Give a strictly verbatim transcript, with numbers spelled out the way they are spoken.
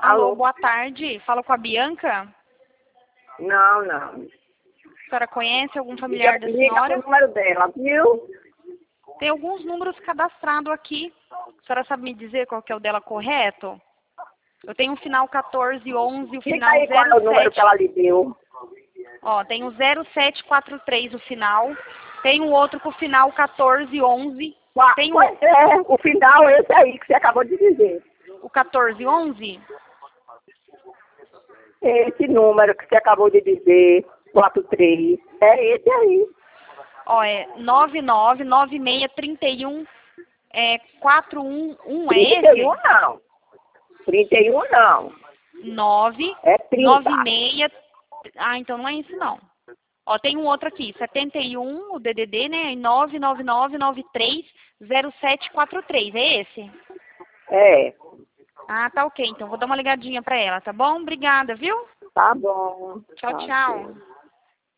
Alô, boa tarde. Falo com a Bianca? Não, não. A senhora conhece algum familiar Liga, da senhora? liga o número dela, viu? Tem alguns números cadastrados aqui. A senhora sabe me dizer qual que é o dela correto? Eu tenho o final quatorze onze, o Diga final aí qual é o número zero sete. que ela lhe deu. Ó, tem o zero sete quatro três o final. Tem um outro com o final quatorze onze. Qua- Tem o, Pois é, o final é esse aí que você acabou de dizer. o quatorze onze. Esse número que você acabou de dizer, quatro três, é esse aí. Ó, é nove nove nove seis três um é, quatro um um, é trinta e um esse? não. trinta e um não. nove É trinta. nove seis. Ah, então não é isso não. Ó, tem um outro aqui, setenta e um, o D D D, né? nove nove nove nove três zero sete quatro três, é esse? É, Ah, tá ok. Então vou dar uma ligadinha pra ela, tá bom? Obrigada, viu? tá bom. Tchau, Tá, tchau. ok.